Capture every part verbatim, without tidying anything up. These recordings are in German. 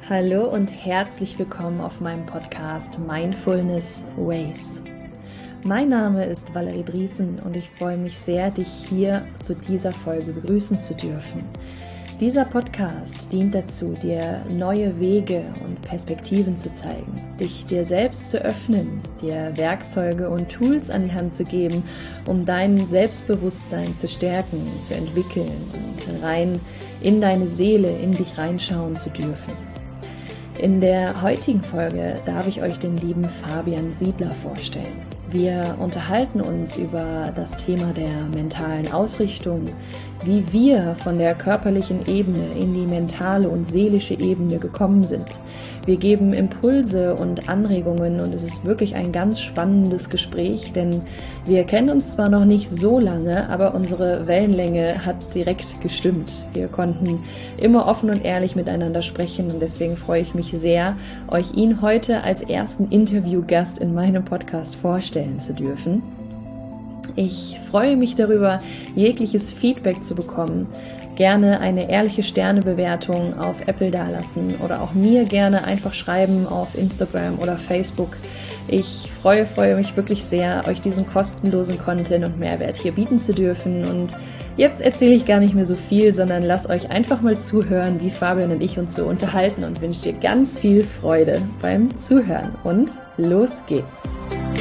Hallo und herzlich willkommen auf meinem Podcast Mindfulness Ways. Mein Name ist Valerie Driesen und ich freue mich sehr, dich hier zu dieser Folge begrüßen zu dürfen. Dieser Podcast dient dazu, dir neue Wege und Perspektiven zu zeigen, dich dir selbst zu öffnen, dir Werkzeuge und Tools an die Hand zu geben, um dein Selbstbewusstsein zu stärken, zu entwickeln und rein in deine Seele, in dich reinschauen zu dürfen. In der heutigen Folge darf ich euch den lieben Fabian Siedler vorstellen. Wir unterhalten uns über das Thema der mentalen Ausrichtung, wie wir von der körperlichen Ebene in die mentale und seelische Ebene gekommen sind. Wir geben Impulse und Anregungen und es ist wirklich ein ganz spannendes Gespräch, denn wir kennen uns zwar noch nicht so lange, aber unsere Wellenlänge hat direkt gestimmt. Wir konnten immer offen und ehrlich miteinander sprechen und deswegen freue ich mich sehr, euch ihn heute als ersten Interviewgast in meinem Podcast vorstellen zu dürfen. Ich freue mich darüber, jegliches Feedback zu bekommen. Gerne eine ehrliche Sternebewertung auf Apple dalassen oder auch mir gerne einfach schreiben auf Instagram oder Facebook. Ich freue, freue mich wirklich sehr, euch diesen kostenlosen Content und Mehrwert hier bieten zu dürfen. Und jetzt erzähle ich gar nicht mehr so viel, sondern lasst euch einfach mal zuhören, wie Fabian und ich uns so unterhalten und wünsche dir ganz viel Freude beim Zuhören. Und los geht's!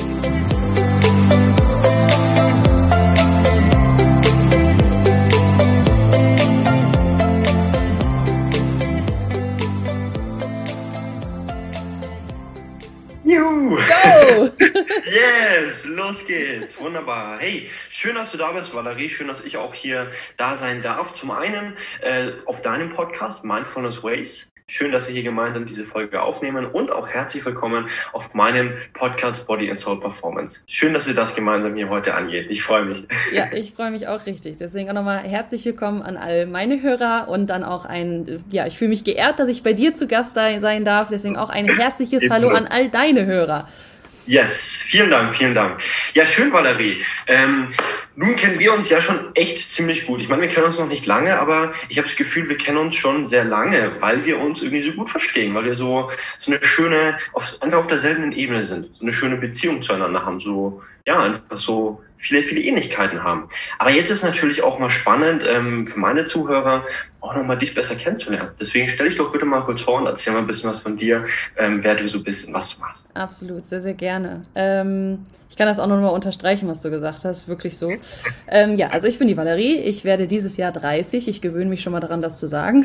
Juhu! Go! Yes, los geht's. Wunderbar. Hey, schön, dass du da bist, Valerie. Schön, dass ich auch hier da sein darf. Zum einen äh, auf deinem Podcast Mindfulness Ways. Schön, dass wir hier gemeinsam diese Folge aufnehmen und auch herzlich willkommen auf meinem Podcast Body and Soul Performance. Schön, dass wir das gemeinsam hier heute angehen. Ich freue mich. Ja, ich freue mich auch richtig. Deswegen auch nochmal herzlich willkommen an all meine Hörer und dann auch ein, ja, ich fühle mich geehrt, dass ich bei dir zu Gast sein darf. Deswegen auch ein herzliches Hallo an all deine Hörer. Yes, vielen Dank, vielen Dank. Ja, schön, Valerie. Ähm, nun kennen wir uns ja schon echt ziemlich gut. Ich meine, wir kennen uns noch nicht lange, aber ich habe das Gefühl, wir kennen uns schon sehr lange, weil wir uns irgendwie so gut verstehen, weil wir so so eine schöne, auf, einfach auf derselben Ebene sind, so eine schöne Beziehung zueinander haben, so ja, einfach so viele, viele Ähnlichkeiten haben. Aber jetzt ist natürlich auch mal spannend ähm, für meine Zuhörer, auch nochmal dich besser kennenzulernen. Deswegen stell dich doch bitte mal kurz vor und erzähl mal ein bisschen was von dir, ähm, wer du so bist und was du machst. Absolut, sehr, sehr gerne. Ähm, ich kann das auch nochmal unterstreichen, was du gesagt hast, wirklich so. ähm, ja, also ich bin die Valerie, ich werde dieses Jahr dreißig, ich gewöhne mich schon mal daran, das zu sagen.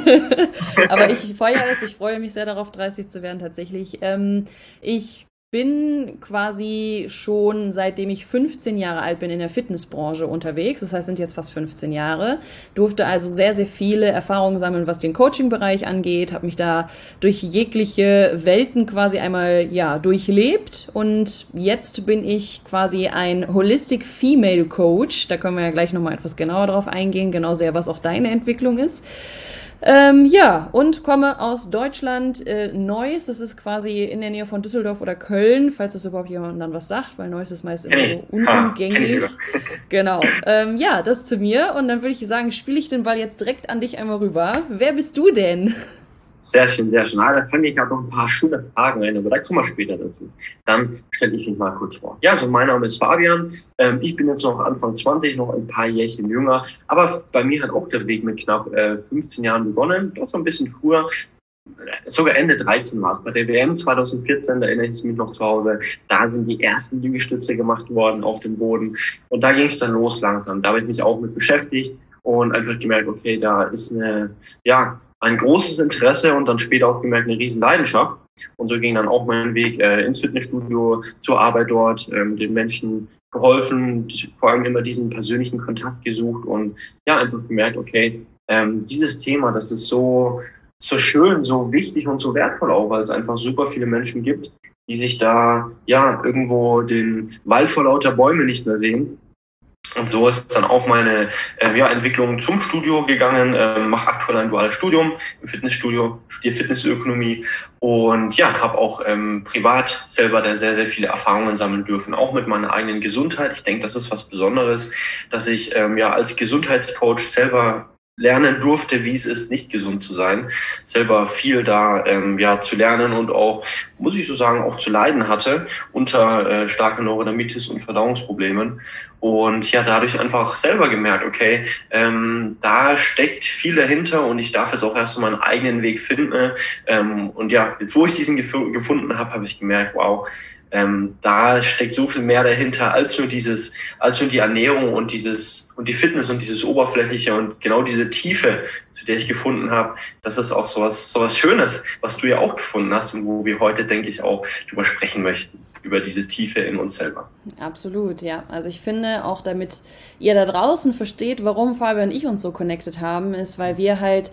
Aber ich feiere es, ich freue mich sehr darauf, dreißig zu werden tatsächlich. Ähm, ich bin quasi schon seitdem ich fünfzehn Jahre alt bin in der Fitnessbranche unterwegs. Das heißt, sind jetzt fast fünfzehn Jahre. Durfte also sehr, sehr viele Erfahrungen sammeln, was den Coaching-Bereich angeht. Habe mich da durch jegliche Welten quasi einmal ja durchlebt. Und jetzt bin ich quasi ein Holistic Female Coach. Da können wir ja gleich nochmal etwas genauer drauf eingehen. Genau sehr, was auch deine Entwicklung ist. Ähm, ja, und komme aus Deutschland, äh, Neuss, das ist quasi in der Nähe von Düsseldorf oder Köln, falls das überhaupt jemand dann was sagt, weil Neuss ist meist immer so unumgänglich. Genau, ähm, ja, das zu mir und dann würde ich sagen, spiele ich den Ball jetzt direkt an dich einmal rüber. Wer bist du denn? Sehr schön, sehr schön. Ah, da fange ich gerade noch ein paar schöne Fragen ein, aber da kommen wir später dazu. Dann stelle ich mich mal kurz vor. Ja, also mein Name ist Fabian. Ähm, ich bin jetzt noch Anfang zwanzig, noch ein paar Jährchen jünger. Aber bei mir hat auch der Weg mit knapp äh, fünfzehn Jahren begonnen. Doch so ein bisschen früher. Sogar Ende dreizehn war es. Bei der W M zwanzig vierzehn, da erinnere ich mich noch zu Hause, da sind die ersten Liegestütze gemacht worden auf dem Boden. Und da ging es dann los langsam. Da habe ich mich auch mit beschäftigt und einfach gemerkt, okay, da ist eine, ja, ein großes Interesse und dann später auch gemerkt, eine riesen Leidenschaft. Und so ging dann auch mein Weg äh, ins Fitnessstudio, zur Arbeit dort, ähm, den Menschen geholfen, vor allem immer diesen persönlichen Kontakt gesucht und ja, einfach gemerkt, okay, ähm, dieses Thema, das ist so so schön, so wichtig und so wertvoll auch, weil es einfach super viele Menschen gibt, die sich da ja irgendwo den Wald vor lauter Bäume nicht mehr sehen. Und so ist dann auch meine äh, ja, Entwicklung zum Studio gegangen, äh, mache aktuell ein duales Studium im Fitnessstudio, studiere Fitnessökonomie und ja, habe auch ähm, privat selber da sehr, sehr viele Erfahrungen sammeln dürfen, auch mit meiner eigenen Gesundheit. Ich denke, das ist was Besonderes, dass ich ähm, ja als Gesundheitscoach selber lernen durfte, wie es ist, nicht gesund zu sein. Selber viel da ähm, ja zu lernen und auch, muss ich so sagen, auch zu leiden hatte unter äh, starker Neurodermitis und Verdauungsproblemen. Und ja, dadurch einfach selber gemerkt, okay, ähm, da steckt viel dahinter und ich darf jetzt auch erst so meinen eigenen Weg finden. Ähm, und ja, jetzt wo ich diesen gef- gefunden habe, habe ich gemerkt, wow, ähm, da steckt so viel mehr dahinter als nur dieses, als nur die Ernährung und dieses und die Fitness und dieses Oberflächliche und genau diese Tiefe, zu der ich gefunden habe. Das ist auch sowas, sowas Schönes, was du ja auch gefunden hast und wo wir heute, denke ich, auch drüber sprechen möchten, über diese Tiefe in uns selber. Absolut, ja. Also ich finde, auch damit ihr da draußen versteht, warum Fabian und ich uns so connected haben, ist, weil wir halt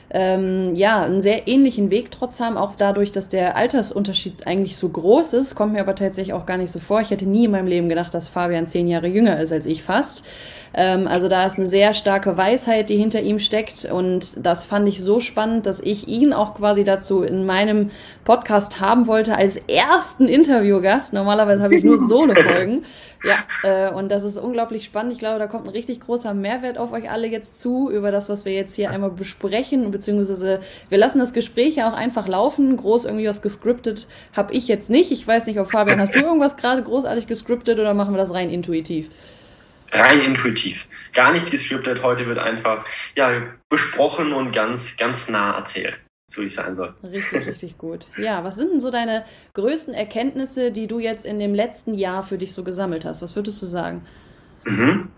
ähm, ja, einen sehr ähnlichen Weg trotz haben, auch dadurch, dass der Altersunterschied eigentlich so groß ist, kommt mir aber tatsächlich auch gar nicht so vor. Ich hätte nie in meinem Leben gedacht, dass Fabian zehn Jahre jünger ist als ich fast. Ähm, also da ist eine sehr starke Weisheit, die hinter ihm steckt und das fand ich so spannend, dass ich ihn auch quasi dazu in meinem Podcast haben wollte als ersten Interviewgast. Normalerweise habe ich nur Solo-Folgen. Ja, äh, und das ist unglaublich spannend. Ich glaube, da kommt ein richtig großer Mehrwert auf euch alle jetzt zu, über das, was wir jetzt hier einmal besprechen, beziehungsweise wir lassen das Gespräch ja auch einfach laufen. Groß irgendwie was gescriptet habe ich jetzt nicht. Ich weiß nicht, ob Fabian, hast du irgendwas gerade großartig gescriptet oder machen wir das rein intuitiv? Rein intuitiv. Gar nicht gescriptet. Heute wird einfach ja besprochen und ganz, ganz nah erzählt, so wie es sein soll. Richtig, richtig gut. Ja, was sind denn so deine größten Erkenntnisse, die du jetzt in dem letzten Jahr für dich so gesammelt hast? Was würdest du sagen? Mhm.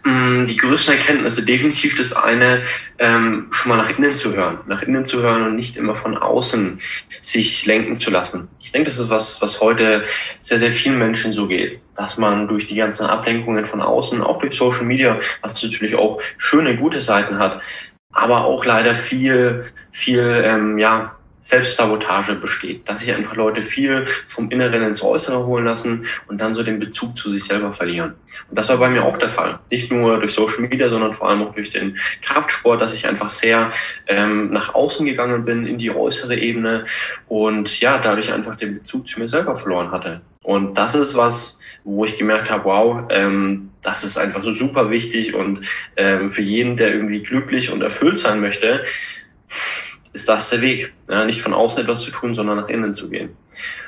Die größten Erkenntnisse, definitiv das eine, ähm, schon mal nach innen zu hören, nach innen zu hören und nicht immer von außen sich lenken zu lassen. Ich denke, das ist was, was heute sehr, sehr vielen Menschen so geht, dass man durch die ganzen Ablenkungen von außen, auch durch Social Media, was natürlich auch schöne, gute Seiten hat, aber auch leider viel, viel, ähm, ja, Selbstsabotage besteht, dass sich einfach Leute viel vom Inneren ins Äußere holen lassen und dann so den Bezug zu sich selber verlieren. Und das war bei mir auch der Fall. Nicht nur durch Social Media, sondern vor allem auch durch den Kraftsport, dass ich einfach sehr ähm, nach außen gegangen bin, in die äußere Ebene und ja, dadurch einfach den Bezug zu mir selber verloren hatte. Und das ist was, wo ich gemerkt habe, wow, ähm, das ist einfach so super wichtig und ähm, für jeden, der irgendwie glücklich und erfüllt sein möchte, ist das der Weg. Ja, nicht von außen etwas zu tun, sondern nach innen zu gehen.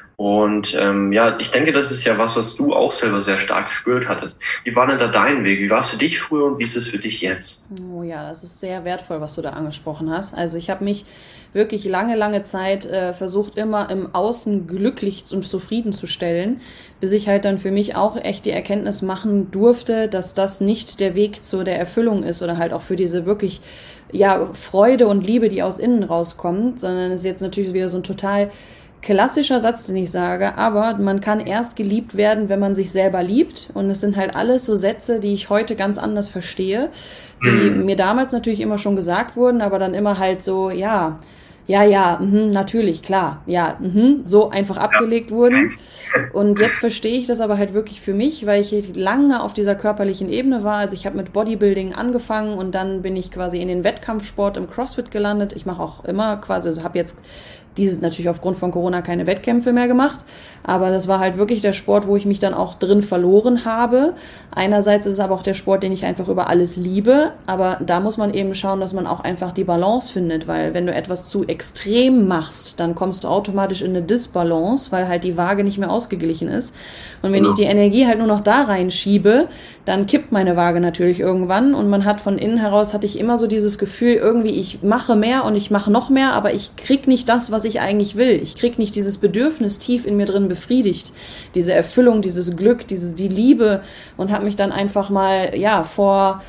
Und ähm, ja, ich denke, das ist ja was, was du auch selber sehr stark gespürt hattest. Wie war denn da dein Weg? Wie war es für dich früher und wie ist es für dich jetzt? Oh ja, das ist sehr wertvoll, was du da angesprochen hast. Also ich habe mich wirklich lange, lange Zeit äh, versucht, immer im Außen glücklich und zufrieden zu stellen, bis ich halt dann für mich auch echt die Erkenntnis machen durfte, dass das nicht der Weg zu der Erfüllung ist oder halt auch für diese wirklich ja Freude und Liebe, die aus innen rauskommt, sondern es ist jetzt natürlich wieder so ein total klassischer Satz, den ich sage, aber man kann erst geliebt werden, wenn man sich selber liebt. Und es sind halt alles so Sätze, die ich heute ganz anders verstehe, die mhm. mir damals natürlich immer schon gesagt wurden, aber dann immer halt so, ja, ja, ja, mh, natürlich, klar, ja, mh, so einfach abgelegt wurden. Und jetzt verstehe ich das aber halt wirklich für mich, weil ich lange auf dieser körperlichen Ebene war. Also ich habe mit Bodybuilding angefangen und dann bin ich quasi in den Wettkampfsport im CrossFit gelandet. Ich mache auch immer quasi, also habe jetzt dieses natürlich aufgrund von Corona keine Wettkämpfe mehr gemacht, aber das war halt wirklich der Sport, wo ich mich dann auch drin verloren habe. Einerseits ist es aber auch der Sport, den ich einfach über alles liebe, aber da muss man eben schauen, dass man auch einfach die Balance findet, weil wenn du etwas zu extrem machst, dann kommst du automatisch in eine Disbalance, weil halt die Waage nicht mehr ausgeglichen ist. Und wenn ich die Energie halt nur noch da reinschiebe, dann kippt meine Waage natürlich irgendwann und man hat von innen heraus, hatte ich immer so dieses Gefühl, irgendwie ich mache mehr und ich mache noch mehr, aber ich krieg nicht das, was ich eigentlich will. Ich krieg nicht dieses Bedürfnis tief in mir drin befriedigt, diese Erfüllung, dieses Glück, diese die Liebe und habe mich dann einfach mal ja vor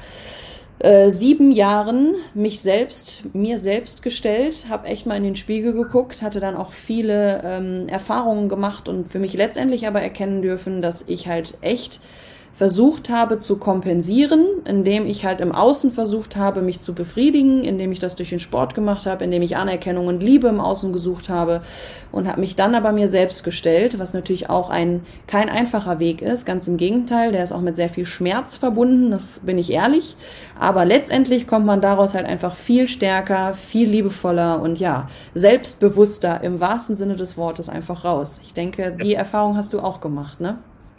äh, sieben Jahren mich selbst mir selbst gestellt, habe echt mal in den Spiegel geguckt, hatte dann auch viele ähm, Erfahrungen gemacht und für mich letztendlich aber erkennen dürfen, dass ich halt echt versucht habe zu kompensieren, indem ich halt im Außen versucht habe, mich zu befriedigen, indem ich das durch den Sport gemacht habe, indem ich Anerkennung und Liebe im Außen gesucht habe und habe mich dann aber mir selbst gestellt, was natürlich auch ein kein einfacher Weg ist, ganz im Gegenteil, der ist auch mit sehr viel Schmerz verbunden, das bin ich ehrlich, aber letztendlich kommt man daraus halt einfach viel stärker, viel liebevoller und ja, selbstbewusster im wahrsten Sinne des Wortes einfach raus. Ich denke, die Erfahrung hast du auch gemacht, ne?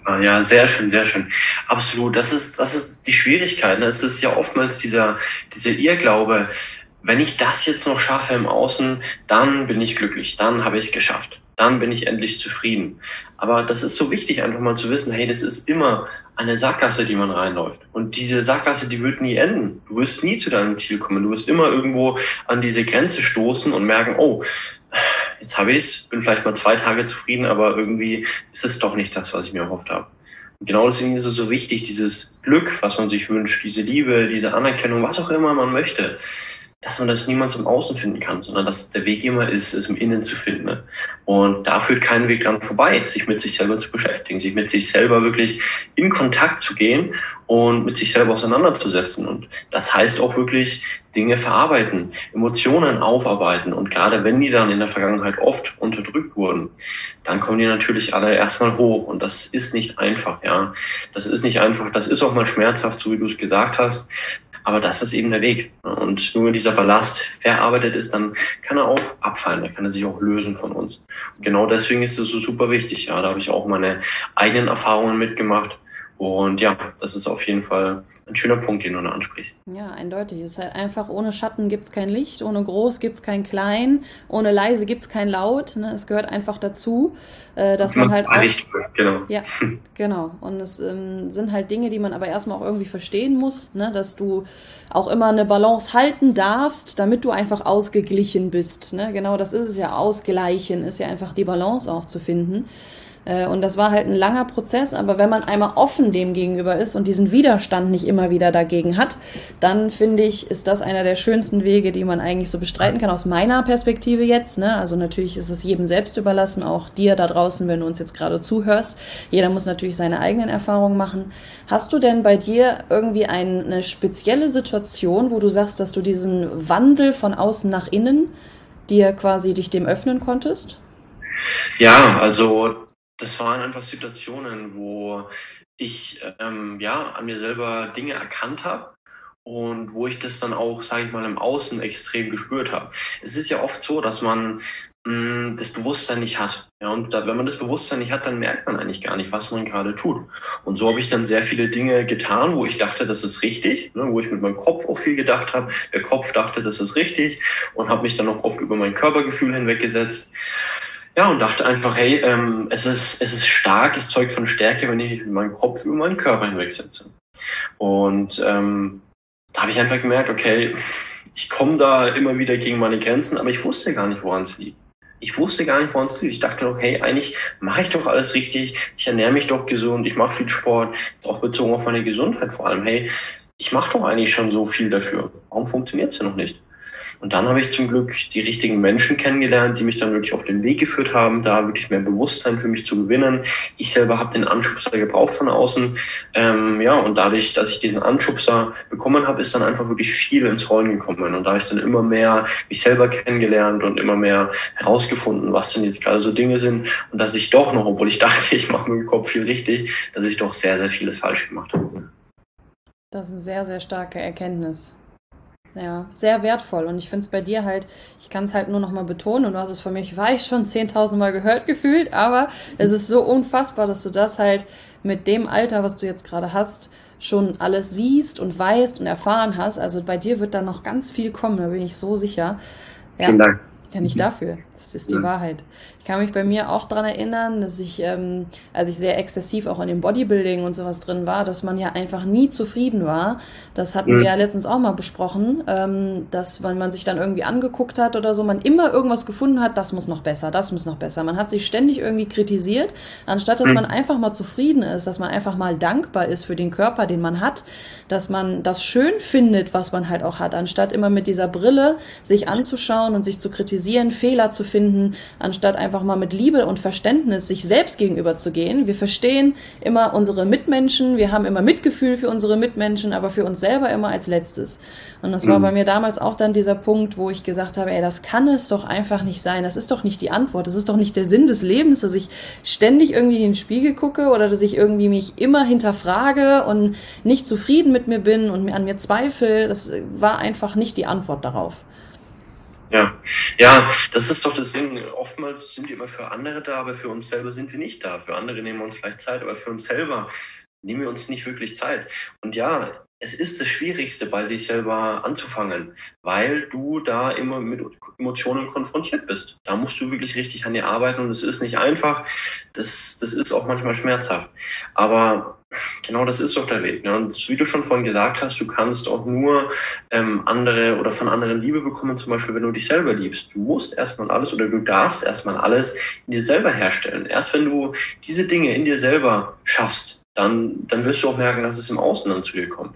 Ja, sehr schön, sehr schön. Absolut. Das ist, das ist die Schwierigkeit. Ne? Es ist ja oftmals dieser, dieser Irrglaube, wenn ich das jetzt noch schaffe im Außen, dann bin ich glücklich, dann habe ich es geschafft, dann bin ich endlich zufrieden. Aber das ist so wichtig, einfach mal zu wissen, hey, das ist immer eine Sackgasse, die man reinläuft. Und diese Sackgasse, die wird nie enden. Du wirst nie zu deinem Ziel kommen. Du wirst immer irgendwo an diese Grenze stoßen und merken, oh, jetzt habe ich es, bin vielleicht mal zwei Tage zufrieden, aber irgendwie ist es doch nicht das, was ich mir erhofft habe. Und genau deswegen ist es so wichtig, dieses Glück, was man sich wünscht, diese Liebe, diese Anerkennung, was auch immer man möchte, dass man das niemals im Außen finden kann, sondern dass der Weg immer ist, es im Innen zu finden. Ne? Und da führt kein Weg dran vorbei, sich mit sich selber zu beschäftigen, sich mit sich selber wirklich in Kontakt zu gehen und mit sich selber auseinanderzusetzen. Und das heißt auch wirklich Dinge verarbeiten, Emotionen aufarbeiten. Und gerade wenn die dann in der Vergangenheit oft unterdrückt wurden, dann kommen die natürlich alle erstmal hoch. Und das ist nicht einfach, ja. Das ist nicht einfach, das ist auch mal schmerzhaft, so wie du es gesagt hast. Aber das ist eben der Weg. Und nur wenn dieser Ballast verarbeitet ist, dann kann er auch abfallen, dann kann er sich auch lösen von uns. Und genau deswegen ist es so super wichtig. Ja, da habe ich auch meine eigenen Erfahrungen mitgemacht. Und ja, das ist auf jeden Fall ein schöner Punkt, den du da ansprichst. Ja, eindeutig. Es ist halt einfach, ohne Schatten gibt es kein Licht, ohne groß gibt es kein klein, ohne leise gibt es kein laut. Ne? Es gehört einfach dazu, äh, dass man, man halt auch... Licht, genau. Ja, genau. Und es ähm, sind halt Dinge, die man aber erstmal auch irgendwie verstehen muss, ne? Dass du auch immer eine Balance halten darfst, damit du einfach ausgeglichen bist. Ne? Genau, das ist es ja. Ausgleichen ist ja einfach die Balance auch zu finden. Und das war halt ein langer Prozess, aber wenn man einmal offen dem gegenüber ist und diesen Widerstand nicht immer wieder dagegen hat, dann finde ich, ist das einer der schönsten Wege, die man eigentlich so bestreiten kann, aus meiner Perspektive jetzt. Ne? Also natürlich ist es jedem selbst überlassen, auch dir da draußen, wenn du uns jetzt gerade zuhörst. Jeder muss natürlich seine eigenen Erfahrungen machen. Hast du denn bei dir irgendwie eine spezielle Situation, wo du sagst, dass du diesen Wandel von außen nach innen dir quasi dich dem öffnen konntest? Ja, also das waren einfach Situationen, wo ich ähm, ja an mir selber Dinge erkannt habe und wo ich das dann auch, sage ich mal, im Außen extrem gespürt habe. Es ist ja oft so, dass man mh, das Bewusstsein nicht hat. Ja, und da, wenn man das Bewusstsein nicht hat, dann merkt man eigentlich gar nicht, was man gerade tut. Und so habe ich dann sehr viele Dinge getan, wo ich dachte, das ist richtig, ne, wo ich mit meinem Kopf auch viel gedacht habe. Der Kopf dachte, das ist richtig und habe mich dann auch oft über mein Körpergefühl hinweggesetzt. Ja, und dachte einfach, hey, ähm, es ist, es ist stark, es zeugt von Stärke, wenn ich meinen Kopf über meinen Körper hinwegsetze. Und ähm, da habe ich einfach gemerkt, okay, ich komme da immer wieder gegen meine Grenzen, aber ich wusste gar nicht, woran es liegt. Ich wusste gar nicht, woran es liegt. Ich dachte doch, hey, eigentlich mache ich doch alles richtig, ich ernähre mich doch gesund, ich mache viel Sport, jetzt auch bezogen auf meine Gesundheit vor allem. Hey, ich mache doch eigentlich schon so viel dafür. Warum funktioniert es ja noch nicht? Und dann habe ich zum Glück die richtigen Menschen kennengelernt, die mich dann wirklich auf den Weg geführt haben, da wirklich mehr Bewusstsein für mich zu gewinnen. Ich selber habe den Anschubser gebraucht von außen. Ähm, ja, und dadurch, dass ich diesen Anschubser bekommen habe, ist dann einfach wirklich viel ins Rollen gekommen. Und da habe ich dann immer mehr mich selber kennengelernt und immer mehr herausgefunden, was denn jetzt gerade so Dinge sind. Und dass ich doch noch, obwohl ich dachte, ich mache mit dem Kopf viel richtig, dass ich doch sehr, sehr vieles falsch gemacht habe. Das ist eine sehr, sehr starke Erkenntnis. Ja, sehr wertvoll. Und ich finde es bei dir halt, ich kann es halt nur noch mal betonen, und du hast es von mir, ich weiß schon zehntausend Mal gehört gefühlt, aber es ist so unfassbar, dass du das halt mit dem Alter, was du jetzt gerade hast, schon alles siehst und weißt und erfahren hast. Also bei dir wird da noch ganz viel kommen, da bin ich so sicher. Ja. Vielen Dank. Ja, nicht dafür. Das ist die ja. Wahrheit. Ich kann mich bei mir auch daran erinnern, dass ich, ähm, als ich sehr exzessiv auch in dem Bodybuilding und sowas drin war, dass man ja einfach nie zufrieden war. Das hatten mhm. wir ja letztens auch mal besprochen, ähm, dass wenn man sich dann irgendwie angeguckt hat oder so, man immer irgendwas gefunden hat, das muss noch besser, das muss noch besser. Man hat sich ständig irgendwie kritisiert, anstatt dass mhm. man einfach mal zufrieden ist, dass man einfach mal dankbar ist für den Körper, den man hat, dass man das schön findet, was man halt auch hat, anstatt immer mit dieser Brille sich anzuschauen und sich zu kritisieren, Fehler zu finden, anstatt einfach mal mit Liebe und Verständnis sich selbst gegenüber zu gehen. Wir verstehen immer unsere Mitmenschen, wir haben immer Mitgefühl für unsere Mitmenschen, aber für uns selber immer als letztes. Und das war mhm. bei mir damals auch dann dieser Punkt, wo ich gesagt habe, ey, das kann es doch einfach nicht sein, das ist doch nicht die Antwort, das ist doch nicht der Sinn des Lebens, dass ich ständig irgendwie in den Spiegel gucke oder dass ich irgendwie mich immer hinterfrage und nicht zufrieden mit mir bin und an mir zweifle. Das war einfach nicht die Antwort darauf. Ja, ja, das ist doch das Ding. Oftmals sind wir immer für andere da, aber für uns selber sind wir nicht da. Für andere nehmen wir uns vielleicht Zeit, aber für uns selber nehmen wir uns nicht wirklich Zeit. Und ja, es ist das Schwierigste, bei sich selber anzufangen, weil du da immer mit Emotionen konfrontiert bist. Da musst du wirklich richtig an dir arbeiten und es ist nicht einfach. Das, das ist auch manchmal schmerzhaft. Aber genau das ist doch der Weg. Ne? Und wie du schon vorhin gesagt hast, du kannst auch nur ähm, andere oder von anderen Liebe bekommen, zum Beispiel, wenn du dich selber liebst. Du musst erstmal alles oder du darfst erstmal alles in dir selber herstellen. Erst wenn du diese Dinge in dir selber schaffst, dann, dann wirst du auch merken, dass es im Außen dann zu dir kommt.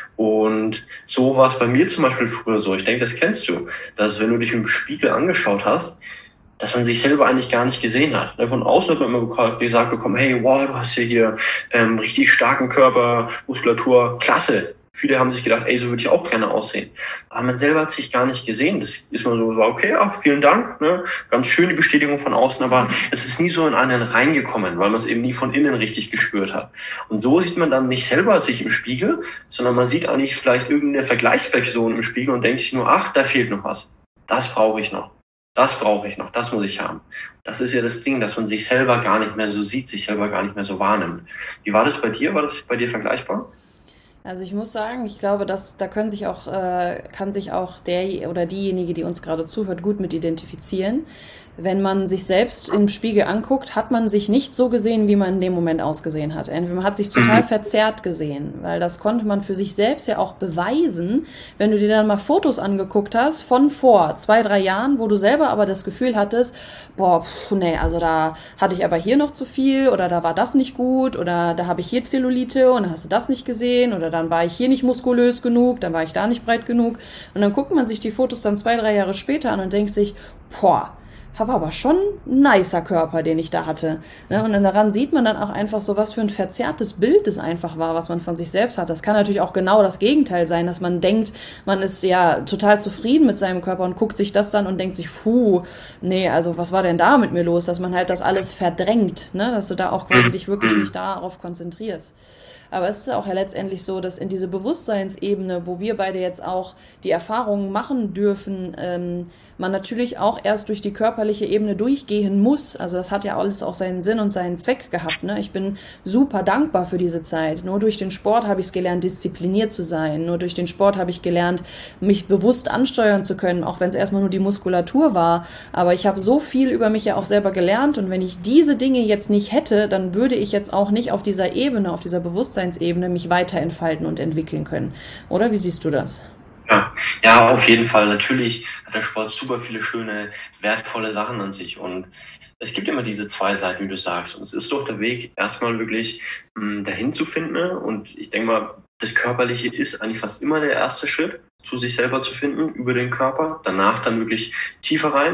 Und so war es bei mir zum Beispiel früher so. Ich denke, das kennst du, dass wenn du dich im Spiegel angeschaut hast, dass man sich selber eigentlich gar nicht gesehen hat. Von außen hat man immer gesagt bekommen, hey, wow, du hast ja hier ähm, richtig starken Körper, Muskulatur, klasse. Viele haben sich gedacht, ey, so würde ich auch gerne aussehen. Aber man selber hat sich gar nicht gesehen. Das ist man so, okay, ach, vielen Dank, ne? Ganz schöne Bestätigung von außen, aber es ist nie so in einen reingekommen, weil man es eben nie von innen richtig gespürt hat. Und so sieht man dann nicht selber sich im Spiegel, sondern man sieht eigentlich vielleicht irgendeine Vergleichsperson im Spiegel und denkt sich nur, ach, da fehlt noch was. Das brauche ich noch. Das brauche ich noch. Das muss ich haben. Das ist ja das Ding, dass man sich selber gar nicht mehr so sieht, sich selber gar nicht mehr so wahrnimmt. Wie war das bei dir? War das bei dir vergleichbar? Also ich muss sagen, ich glaube, dass da können sich auch, äh, kann sich auch der oder diejenige, die uns gerade zuhört, gut mit identifizieren. Wenn man sich selbst im Spiegel anguckt, hat man sich nicht so gesehen, wie man in dem Moment ausgesehen hat. Entweder man hat sich total verzerrt gesehen, weil das konnte man für sich selbst ja auch beweisen, wenn du dir dann mal Fotos angeguckt hast von vor zwei, drei Jahren, wo du selber aber das Gefühl hattest, boah, pff, nee, also da hatte ich aber hier noch zu viel oder da war das nicht gut oder da habe ich hier Zellulite und dann hast du das nicht gesehen oder dann war ich hier nicht muskulös genug, dann war ich da nicht breit genug. Und dann guckt man sich die Fotos dann zwei, drei Jahre später an und denkt sich, boah, war aber schon ein nicer Körper, den ich da hatte. Und daran sieht man dann auch einfach so, was für ein verzerrtes Bild es einfach war, was man von sich selbst hat. Das kann natürlich auch genau das Gegenteil sein, dass man denkt, man ist ja total zufrieden mit seinem Körper und guckt sich das dann und denkt sich, puh, nee, also was war denn da mit mir los? Dass man halt das alles verdrängt, ne? Dass du da auch quasi dich wirklich nicht darauf konzentrierst. Aber es ist auch ja letztendlich so, dass in diese Bewusstseinsebene, wo wir beide jetzt auch die Erfahrungen machen dürfen, ähm, man natürlich auch erst durch die körperliche Ebene durchgehen muss. Also das hat ja alles auch seinen Sinn und seinen Zweck gehabt. Ne? Ich bin super dankbar für diese Zeit. Nur durch den Sport habe ich es gelernt, diszipliniert zu sein. Nur durch den Sport habe ich gelernt, mich bewusst ansteuern zu können, auch wenn es erstmal nur die Muskulatur war. Aber ich habe so viel über mich ja auch selber gelernt. Und wenn ich diese Dinge jetzt nicht hätte, dann würde ich jetzt auch nicht auf dieser Ebene, auf dieser Bewusstseinsebene mich weiterentfalten und entwickeln können. Oder wie siehst du das? Ja, ja, auf jeden Fall. Natürlich hat der Sport super viele schöne, wertvolle Sachen an sich. Und es gibt immer diese zwei Seiten, wie du sagst. Und es ist doch der Weg, erstmal wirklich mh, dahin zu finden. Und ich denke mal, das Körperliche ist eigentlich fast immer der erste Schritt, zu sich selber zu finden, über den Körper. Danach dann wirklich tiefer rein.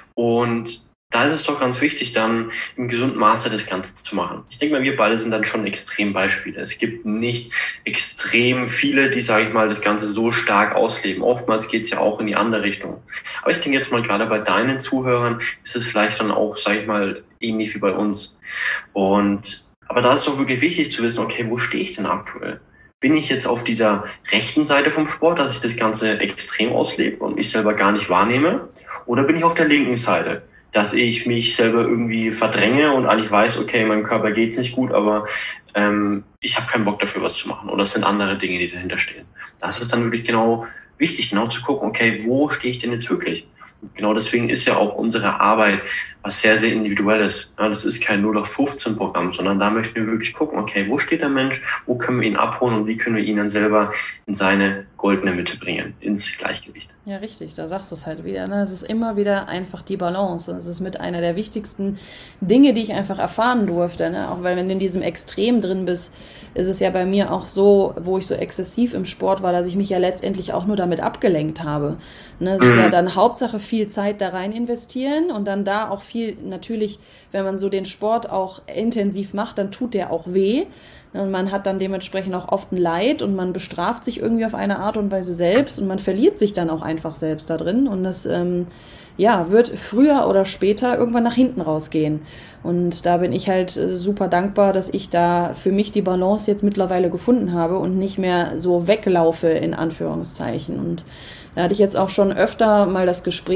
Und da ist es doch ganz wichtig, dann im gesunden Maße das Ganze zu machen. Ich denke mal, wir beide sind dann schon Extrembeispiele. Es gibt nicht extrem viele, die, sage ich mal, das Ganze so stark ausleben. Oftmals geht es ja auch in die andere Richtung. Aber ich denke jetzt mal, gerade bei deinen Zuhörern ist es vielleicht dann auch, sage ich mal, ähnlich wie bei uns. Und aber da ist es doch wirklich wichtig zu wissen, okay, wo stehe ich denn aktuell? Bin ich jetzt auf dieser rechten Seite vom Sport, dass ich das Ganze extrem auslebe und mich selber gar nicht wahrnehme? Oder bin ich auf der linken Seite, dass ich mich selber irgendwie verdränge und eigentlich weiß, okay, meinem Körper geht's nicht gut, aber ähm, ich habe keinen Bock dafür, was zu machen. Oder es sind andere Dinge, die dahinter stehen. Das ist dann wirklich genau wichtig, genau zu gucken, okay, wo stehe ich denn jetzt wirklich? Und genau deswegen ist ja auch unsere Arbeit was sehr, sehr individuelles. Ja, das ist kein null auf fünfzehn Programm, sondern da möchten wir wirklich gucken, okay, wo steht der Mensch, wo können wir ihn abholen und wie können wir ihn dann selber in seine goldene Mitte bringen, ins Gleichgewicht. Ja, richtig, da sagst du es halt wieder. Ne? Es ist immer wieder einfach die Balance. Und es ist mit einer der wichtigsten Dinge, die ich einfach erfahren durfte. Ne? Auch weil, wenn du in diesem Extrem drin bist, ist es ja bei mir auch so, wo ich so exzessiv im Sport war, dass ich mich ja letztendlich auch nur damit abgelenkt habe. Ne? Es ist ja dann Hauptsache viel Zeit da rein investieren und dann da auch viel, natürlich, wenn man so den Sport auch intensiv macht, dann tut der auch weh. Und man hat dann dementsprechend auch oft ein Leid und man bestraft sich irgendwie auf eine Art und Weise selbst und man verliert sich dann auch einfach selbst da drin und das ähm, ja, wird früher oder später irgendwann nach hinten rausgehen. Und da bin ich halt äh, super dankbar, dass ich da für mich die Balance jetzt mittlerweile gefunden habe und nicht mehr so weglaufe, in Anführungszeichen. Und da hatte ich jetzt auch schon öfter mal das Gespräch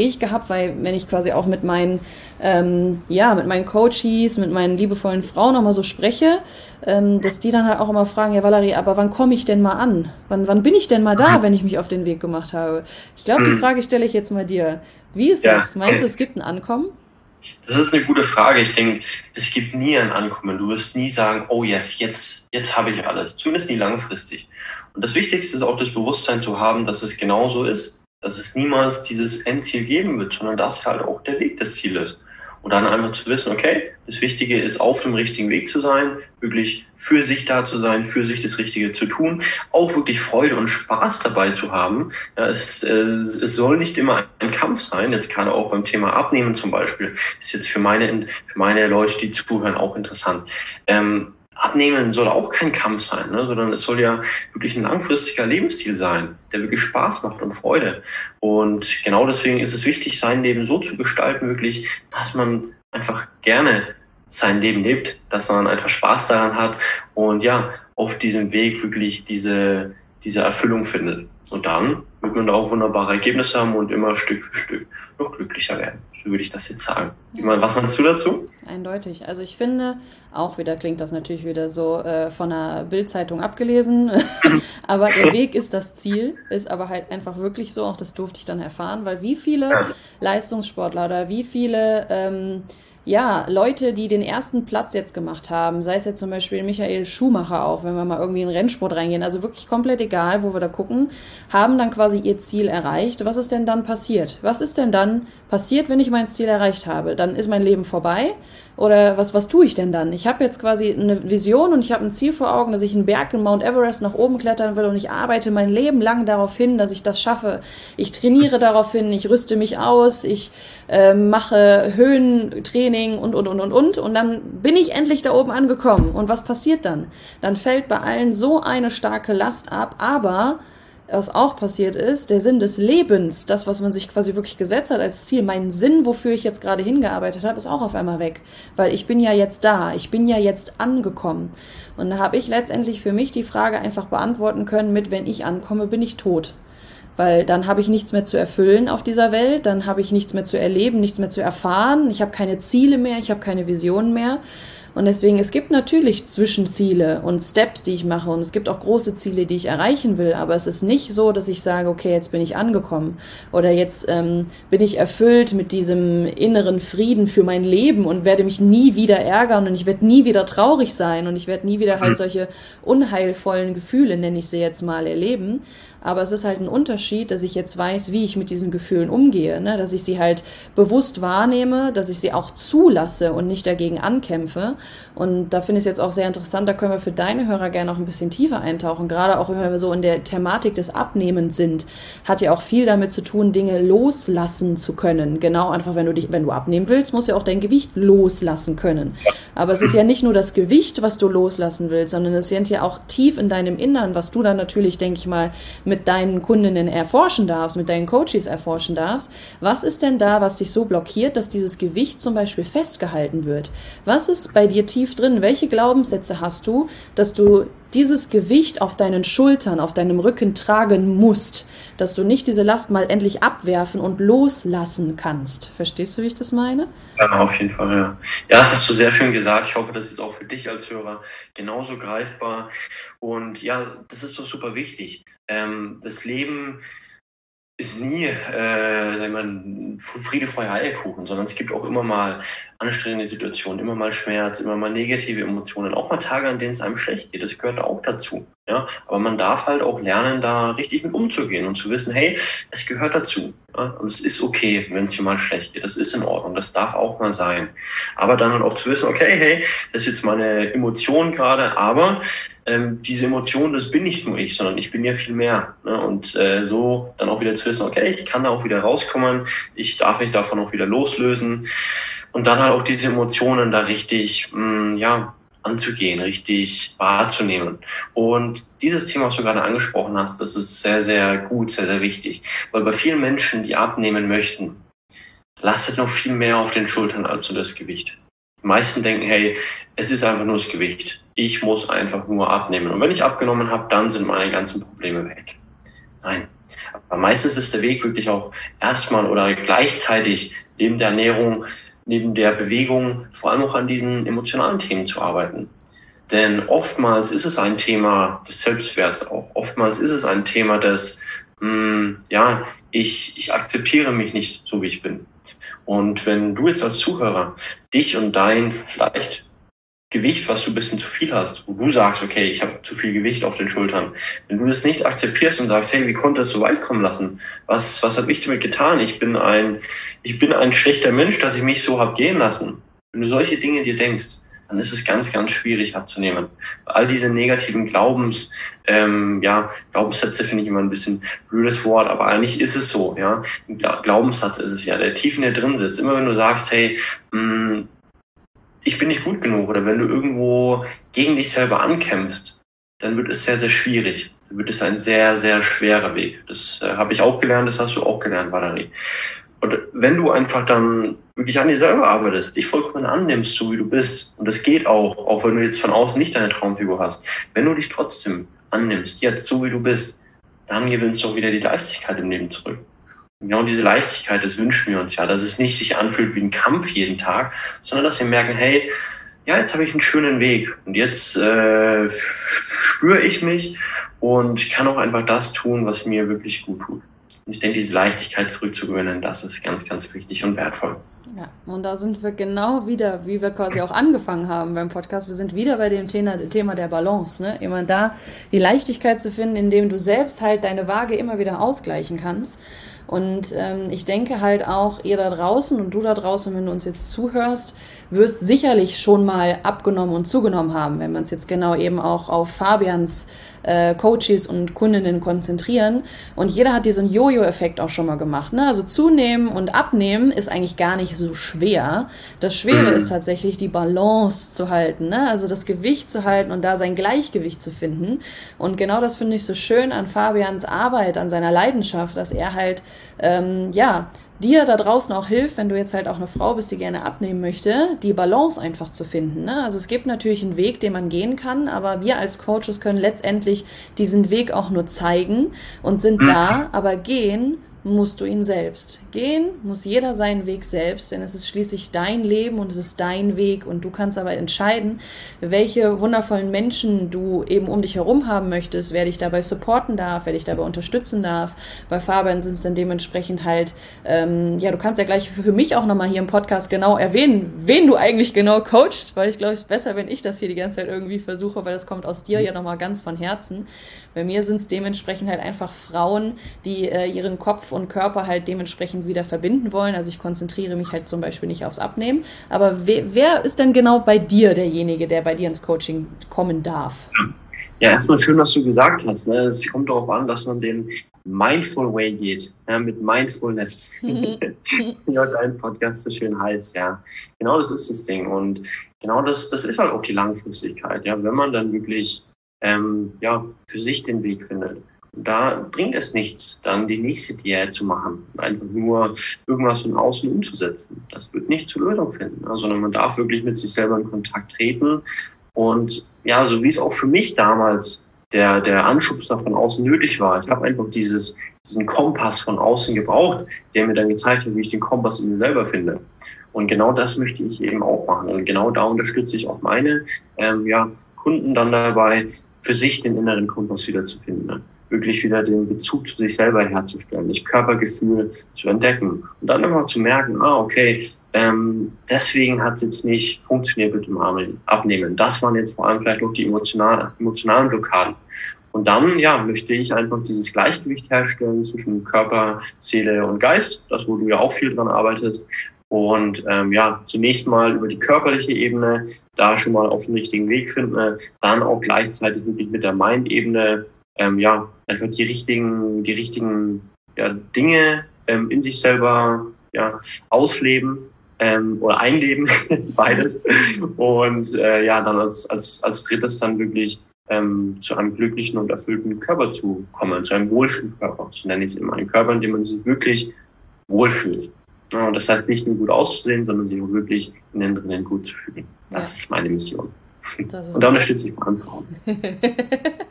Gespräch gehabt, weil wenn ich quasi auch mit meinen, ähm, ja, mit meinen Coaches, mit meinen liebevollen Frauen nochmal so spreche, ähm, dass die dann halt auch immer fragen, ja Valerie, aber wann komme ich denn mal an? Wann, wann bin ich denn mal da, wenn ich mich auf den Weg gemacht habe? Ich glaube, die Frage stelle ich jetzt mal dir. Wie ist das? Ja. Meinst du, es gibt ein Ankommen? Das ist eine gute Frage. Ich denke, es gibt nie ein Ankommen. Du wirst nie sagen, oh yes, jetzt, jetzt habe ich alles. Zumindest nie langfristig. Und das Wichtigste ist auch das Bewusstsein zu haben, dass es genau so ist, dass es niemals dieses Endziel geben wird, sondern dass halt auch der Weg das Ziel ist. Und dann einfach zu wissen, okay, das Wichtige ist, auf dem richtigen Weg zu sein, wirklich für sich da zu sein, für sich das Richtige zu tun, auch wirklich Freude und Spaß dabei zu haben. Ja, es, äh, es soll nicht immer ein Kampf sein, jetzt gerade auch beim Thema Abnehmen zum Beispiel, ist jetzt für meine, für meine Leute, die zuhören, auch interessant. Ähm, Abnehmen soll auch kein Kampf sein, ne, sondern es soll ja wirklich ein langfristiger Lebensstil sein, der wirklich Spaß macht und Freude. Und genau deswegen ist es wichtig, sein Leben so zu gestalten, wirklich, dass man einfach gerne sein Leben lebt, dass man einfach Spaß daran hat und ja, auf diesem Weg wirklich diese, diese Erfüllung findet. Und dann wird man da auch wunderbare Ergebnisse haben und immer Stück für Stück noch glücklicher werden. So würde ich das jetzt sagen. Ja. Was meinst du dazu? Eindeutig. Also ich finde, auch wieder klingt das natürlich wieder so äh, von einer Bild-Zeitung abgelesen, aber der Weg ist das Ziel, ist aber halt einfach wirklich so, auch das durfte ich dann erfahren, weil wie viele ja. Leistungssportler oder wie viele ähm, ja, Leute, die den ersten Platz jetzt gemacht haben, sei es jetzt zum Beispiel Michael Schumacher auch, wenn wir mal irgendwie in den Rennsport reingehen, also wirklich komplett egal, wo wir da gucken, haben dann quasi ihr Ziel erreicht. Was ist denn dann passiert? Was ist denn dann passiert, wenn ich mein Ziel erreicht habe? Dann ist mein Leben vorbei? Oder was, was tue ich denn dann? Ich habe jetzt quasi eine Vision und ich habe ein Ziel vor Augen, dass ich einen Berg in Mount Everest nach oben klettern will und ich arbeite mein Leben lang darauf hin, dass ich das schaffe. Ich trainiere darauf hin, ich rüste mich aus, ich äh, mache Höhentraining und, und, und, und, und. Und dann bin ich endlich da oben angekommen. Und was passiert dann? Dann fällt bei allen so eine starke Last ab, aber was auch passiert ist, der Sinn des Lebens, das, was man sich quasi wirklich gesetzt hat als Ziel, mein Sinn, wofür ich jetzt gerade hingearbeitet habe, ist auch auf einmal weg. Weil ich bin ja jetzt da, ich bin ja jetzt angekommen. Und da habe ich letztendlich für mich die Frage einfach beantworten können mit, wenn ich ankomme, bin ich tot. Weil dann habe ich nichts mehr zu erfüllen auf dieser Welt, dann habe ich nichts mehr zu erleben, nichts mehr zu erfahren, ich habe keine Ziele mehr, ich habe keine Visionen mehr. Und deswegen, es gibt natürlich Zwischenziele und Steps, die ich mache und es gibt auch große Ziele, die ich erreichen will, aber es ist nicht so, dass ich sage, okay, jetzt bin ich angekommen oder jetzt ähm, bin ich erfüllt mit diesem inneren Frieden für mein Leben und werde mich nie wieder ärgern und ich werde nie wieder traurig sein und ich werde nie wieder halt solche unheilvollen Gefühle, nenne ich sie jetzt mal, erleben. Aber es ist halt ein Unterschied, dass ich jetzt weiß, wie ich mit diesen Gefühlen umgehe, ne? Dass ich sie halt bewusst wahrnehme, dass ich sie auch zulasse und nicht dagegen ankämpfe. Und da finde ich es jetzt auch sehr interessant, da können wir für deine Hörer gerne noch ein bisschen tiefer eintauchen. Gerade auch, wenn wir so in der Thematik des Abnehmens sind, hat ja auch viel damit zu tun, Dinge loslassen zu können. Genau, einfach wenn du dich, wenn du abnehmen willst, musst du ja auch dein Gewicht loslassen können. Aber es ist ja nicht nur das Gewicht, was du loslassen willst, sondern es sind ja auch tief in deinem Innern, was du dann natürlich, denke ich mal, mit mit deinen Kundinnen erforschen darfst, mit deinen Coaches erforschen darfst. Was ist denn da, was dich so blockiert, dass dieses Gewicht zum Beispiel festgehalten wird? Was ist bei dir tief drin? Welche Glaubenssätze hast du, dass du dieses Gewicht auf deinen Schultern, auf deinem Rücken tragen musst, dass du nicht diese Last mal endlich abwerfen und loslassen kannst? Verstehst du, wie ich das meine? Ja, auf jeden Fall, ja. Ja, das hast du sehr schön gesagt. Ich hoffe, das ist auch für dich als Hörer genauso greifbar. Und ja, das ist doch super wichtig. Ähm, das Leben ist nie äh, sag mal, Friede, Freude, Eierkuchen, sondern es gibt auch immer mal anstrengende Situationen, immer mal Schmerz, immer mal negative Emotionen, auch mal Tage, an denen es einem schlecht geht. Das gehört auch dazu. Ja? Aber man darf halt auch lernen, da richtig mit umzugehen und zu wissen, hey, es gehört dazu. Ja? Und es ist okay, wenn es dir mal schlecht geht. Das ist in Ordnung. Das darf auch mal sein. Aber dann halt auch zu wissen, okay, hey, das ist jetzt meine Emotion gerade, aber ähm, diese Emotion, das bin nicht nur ich, sondern ich bin ja viel mehr. Ne? Und äh, so dann auch wieder zu wissen, okay, ich kann da auch wieder rauskommen, ich darf mich davon auch wieder loslösen. Und dann halt auch diese Emotionen da richtig, mh, ja, anzugehen, richtig wahrzunehmen. Und dieses Thema, was du gerade angesprochen hast, das ist sehr, sehr gut, sehr, sehr wichtig. Weil bei vielen Menschen, die abnehmen möchten, lastet noch viel mehr auf den Schultern als so das Gewicht. Die meisten denken, hey, es ist einfach nur das Gewicht. Ich muss einfach nur abnehmen. Und wenn ich abgenommen habe, dann sind meine ganzen Probleme weg. Nein, Aber meistens ist der Weg wirklich auch erstmal oder gleichzeitig neben der Ernährung, neben der Bewegung, vor allem auch an diesen emotionalen Themen zu arbeiten. Denn oftmals ist es ein Thema des Selbstwerts auch. Oftmals ist es ein Thema des, mh, ja, ich, ich akzeptiere mich nicht so, wie ich bin. Und wenn du jetzt als Zuhörer dich und dein vielleicht Gewicht, was du ein bisschen zu viel hast, wo du sagst, okay, ich habe zu viel Gewicht auf den Schultern, wenn du das nicht akzeptierst und sagst, hey, wie konnte es so weit kommen lassen? Was, was habe ich damit getan? Ich bin ein, ich bin ein schlechter Mensch, dass ich mich so habe gehen lassen. Wenn du solche Dinge dir denkst, dann ist es ganz, ganz schwierig abzunehmen. All diese negativen Glaubens, ähm, ja, Glaubenssätze finde ich immer ein bisschen blödes Wort, aber eigentlich ist es so, ja. Ein Glaubenssatz ist es ja, der tief in dir drin sitzt. Immer wenn du sagst, hey, mh, ich bin nicht gut genug, oder wenn du irgendwo gegen dich selber ankämpfst, dann wird es sehr, sehr schwierig. Dann wird es ein sehr, sehr schwerer Weg. Das äh, habe ich auch gelernt, das hast du auch gelernt, Valerie. Und wenn du einfach dann wirklich an dir selber arbeitest, dich vollkommen annimmst, so wie du bist, und das geht auch, auch wenn du jetzt von außen nicht deine Traumfigur hast, wenn du dich trotzdem annimmst, jetzt so wie du bist, dann gewinnst du auch wieder die Leichtigkeit im Leben zurück. Und genau diese Leichtigkeit, das wünschen wir uns ja, dass es nicht sich anfühlt wie ein Kampf jeden Tag, sondern dass wir merken, hey, ja, jetzt habe ich einen schönen Weg und jetzt äh, spüre ich mich und kann auch einfach das tun, was mir wirklich gut tut. Und ich denke, diese Leichtigkeit zurückzugewinnen, das ist ganz, ganz wichtig und wertvoll. Ja, und da sind wir genau wieder, wie wir quasi auch angefangen haben beim Podcast. Wir sind wieder bei dem Thema, Thema der Balance, ne? Immer da die Leichtigkeit zu finden, indem du selbst halt deine Waage immer wieder ausgleichen kannst. Und ähm, ich denke halt auch, ihr da draußen und du da draußen, wenn du uns jetzt zuhörst, wirst sicherlich schon mal abgenommen und zugenommen haben, wenn wir uns jetzt genau eben auch auf Fabians äh, Coaches und Kundinnen konzentrieren. Und jeder hat diesen Jojo-Effekt auch schon mal gemacht, ne? Also zunehmen und abnehmen ist eigentlich gar nicht so schwer. Das Schwere ist tatsächlich die Balance zu halten, ne? Also das Gewicht zu halten und da sein Gleichgewicht zu finden. Und genau das finde ich so schön an Fabians Arbeit, an seiner Leidenschaft, dass er halt ähm, ja, dir da draußen auch hilft, wenn du jetzt halt auch eine Frau bist, die gerne abnehmen möchte, die Balance einfach zu finden, ne? Also es gibt natürlich einen Weg, den man gehen kann, aber wir als Coaches können letztendlich diesen Weg auch nur zeigen und sind da, aber gehen musst du ihn selbst. Gehen muss jeder seinen Weg selbst, denn es ist schließlich dein Leben und es ist dein Weg und du kannst aber entscheiden, welche wundervollen Menschen du eben um dich herum haben möchtest, wer dich dabei supporten darf, wer dich dabei unterstützen darf. Bei Fabian sind es dann dementsprechend halt, ähm, ja, du kannst ja gleich für mich auch nochmal hier im Podcast genau erwähnen, wen du eigentlich genau coachst, weil ich glaube, es ist besser, wenn ich das hier die ganze Zeit irgendwie versuche, weil das kommt aus dir ja nochmal ganz von Herzen. Bei mir sind es dementsprechend halt einfach Frauen, die äh, ihren Kopf und Körper halt dementsprechend wieder verbinden wollen. Also ich konzentriere mich halt zum Beispiel nicht aufs Abnehmen. Aber we- wer ist denn genau bei dir derjenige, der bei dir ins Coaching kommen darf? Ja, erstmal schön, was du gesagt hast. Ne? Es kommt darauf an, dass man den Mindful Way geht, ja, mit Mindfulness, wie heute ein Podcast so schön heißt. Ja, genau das ist das Ding. Und genau das, das ist halt auch die Langfristigkeit. Ja, wenn man dann wirklich ähm, ja, für sich den Weg findet. Da bringt es nichts, dann die nächste Diät zu machen, einfach nur irgendwas von außen umzusetzen. Das wird nicht zur Lösung finden, sondern man darf wirklich mit sich selber in Kontakt treten. Und ja, so wie es auch für mich damals der, der Anschubser von außen nötig war. Ich habe einfach dieses, diesen Kompass von außen gebraucht, der mir dann gezeigt hat, wie ich den Kompass in mir selber finde. Und genau das möchte ich eben auch machen. Und genau da unterstütze ich auch meine ähm, ja, Kunden dann dabei, für sich den inneren Kompass wieder zu finden. Ne? Wirklich wieder den Bezug zu sich selber herzustellen, das Körpergefühl zu entdecken und dann einfach zu merken, ah, okay, ähm, deswegen hat es jetzt nicht funktioniert mit dem Abnehmen. Das waren jetzt vor allem vielleicht auch die emotionalen, emotionalen Blockaden. Und dann, ja, möchte ich einfach dieses Gleichgewicht herstellen zwischen Körper, Seele und Geist, das, wo du ja auch viel dran arbeitest. Und ähm, ja, zunächst mal über die körperliche Ebene, da schon mal auf den richtigen Weg finden, dann auch gleichzeitig wirklich mit der Mind-Ebene, ähm, ja, einfach die richtigen, die richtigen ja, Dinge ähm, in sich selber ja, ausleben ähm, oder einleben, beides. Und äh, ja, dann als, als, als drittes dann wirklich ähm, zu einem glücklichen und erfüllten Körper zu kommen, zu einem Wohlfühlkörper. So nenne ich es immer, einen Körper, in dem man sich wirklich wohlfühlt. Ja, und das heißt nicht nur gut auszusehen, sondern sich auch wirklich innen drinnen gut zu fühlen. Das ja. ist meine Mission. Und da unterstütze ich vor allem Frauen.